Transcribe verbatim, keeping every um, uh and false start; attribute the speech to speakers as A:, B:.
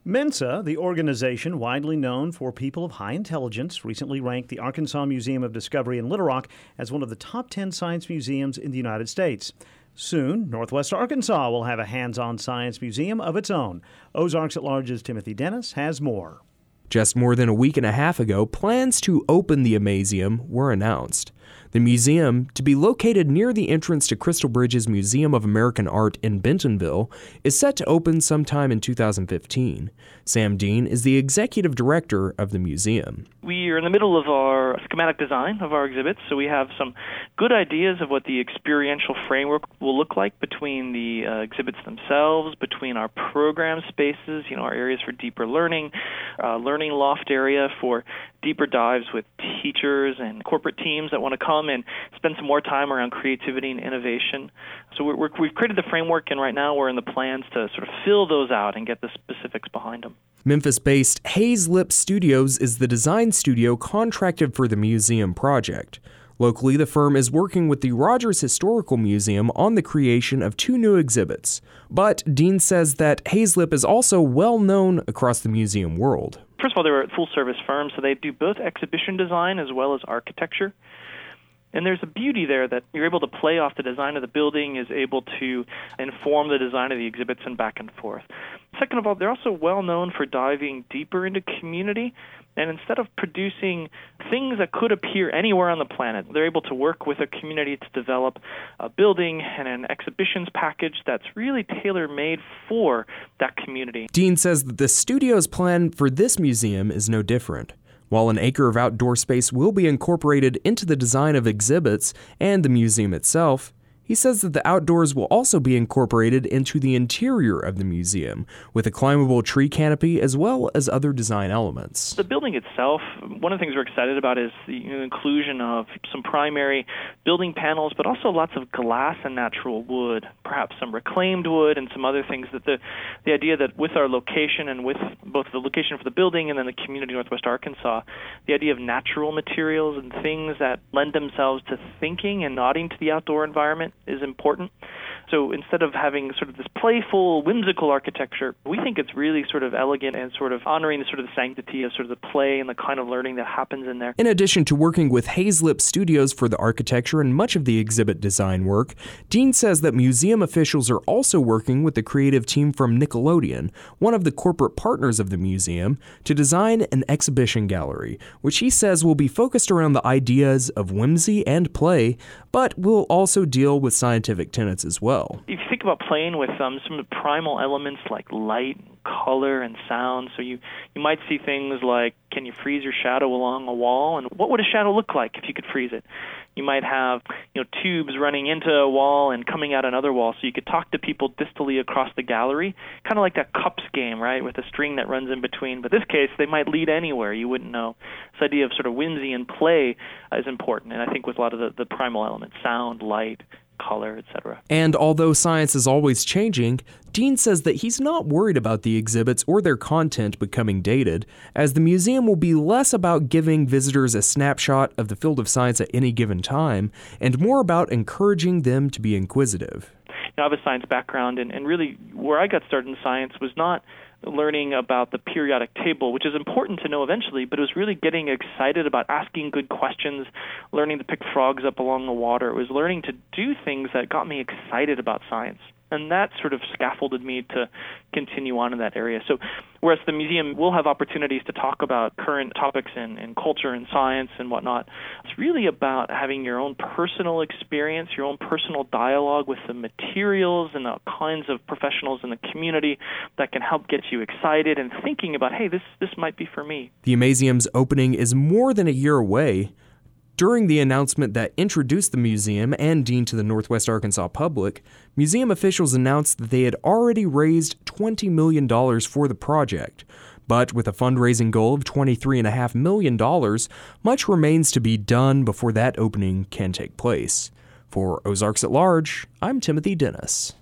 A: Mensa, the organization widely known for people of high intelligence, recently ranked the Arkansas Museum of Discovery in Little Rock as one of the top ten science museums in the United States. Soon, Northwest Arkansas will have a hands-on science museum of its own. Ozarks at Large's Timothy Dennis has more.
B: Just more than a week and a half ago, plans to open the Amazeum were announced. The museum, to be located near the entrance to Crystal Bridge's Museum of American Art in Bentonville, is set to open sometime in two thousand fifteen. Sam Dean is the executive director of the museum.
C: We are in the middle of our schematic design of our exhibits, so we have some good ideas of what the experiential framework will look like between the uh, exhibits themselves, between our program spaces, you know, our areas for deeper learning, uh, learning loft area for deeper dives with teachers and corporate teams that want to come and spend some more time around creativity and innovation. So we're, we're, we've created the framework, and right now we're in the plans to sort of fill those out and get the specifics behind them.
B: Memphis-based Hazlip Studios is the design studio contracted for the museum project. Locally, the firm is working with the Rogers Historical Museum on the creation of two new exhibits. But Dean says that Hazlip is also well known across the museum world.
C: First of all, they're a full-service firm, so they do both exhibition design as well as architecture. And there's a beauty there that you're able to play off the design of the building, is able to inform the design of the exhibits and back and forth. Second of all, they're also well known for diving deeper into community. And instead of producing things that could appear anywhere on the planet, they're able to work with a community to develop a building and an exhibitions package that's really tailor-made for that community.
B: Dean says that the studio's plan for this museum is no different. While an acre of outdoor space will be incorporated into the design of exhibits and the museum itself, he says that the outdoors will also be incorporated into the interior of the museum, with a climbable tree canopy as well as other design elements.
C: The building itself, one of the things we're excited about is the inclusion of some primary building panels, but also lots of glass and natural wood, perhaps some reclaimed wood and some other things. That the, the idea that with our location and with both the location for the building and then the community of Northwest Arkansas, the idea of natural materials and things that lend themselves to thinking and nodding to the outdoor environment is important. So instead of having sort of this playful, whimsical architecture, we think it's really sort of elegant and sort of honoring the sort of the sanctity of sort of the play and the kind of learning that happens in there.
B: In addition to working with Hazlip Studios for the architecture and much of the exhibit design work, Dean says that museum officials are also working with the creative team from Nickelodeon, one of the corporate partners of the museum, to design an exhibition gallery, which he says will be focused around the ideas of whimsy and play, but will also deal with scientific tenets as well.
C: If you think about playing with um, some of the primal elements like light, color, and sound, so you, you might see things like, can you freeze your shadow along a wall? And what would a shadow look like if you could freeze it? You might have, you know, tubes running into a wall and coming out another wall, so you could talk to people distally across the gallery, kind of like that cups game, right, with a string that runs in between. But in this case, they might lead anywhere. You wouldn't know. This idea of sort of whimsy and play uh, is important, and I think with a lot of the, the primal elements, sound, light, color, et cetera.
B: And although science is always changing, Dean says that he's not worried about the exhibits or their content becoming dated, as the museum will be less about giving visitors a snapshot of the field of science at any given time, and more about encouraging them to be inquisitive.
C: You know, I have a science background, and, and really where I got started in science was not learning about the periodic table, which is important to know eventually, but it was really getting excited about asking good questions, learning to pick frogs up along the water. It was learning to do things that got me excited about science. And that sort of scaffolded me to continue on in that area. So whereas the museum will have opportunities to talk about current topics in, in culture and science and whatnot, it's really about having your own personal experience, your own personal dialogue with the materials and the kinds of professionals in the community that can help get you excited and thinking about, hey, this, this might be for me.
B: The Amazeum's opening is more than a year away. During the announcement that introduced the museum and Dean to the Northwest Arkansas public, museum officials announced that they had already raised twenty million dollars for the project. But with a fundraising goal of twenty-three point five million dollars, much remains to be done before that opening can take place. For Ozarks at Large, I'm Timothy Dennis.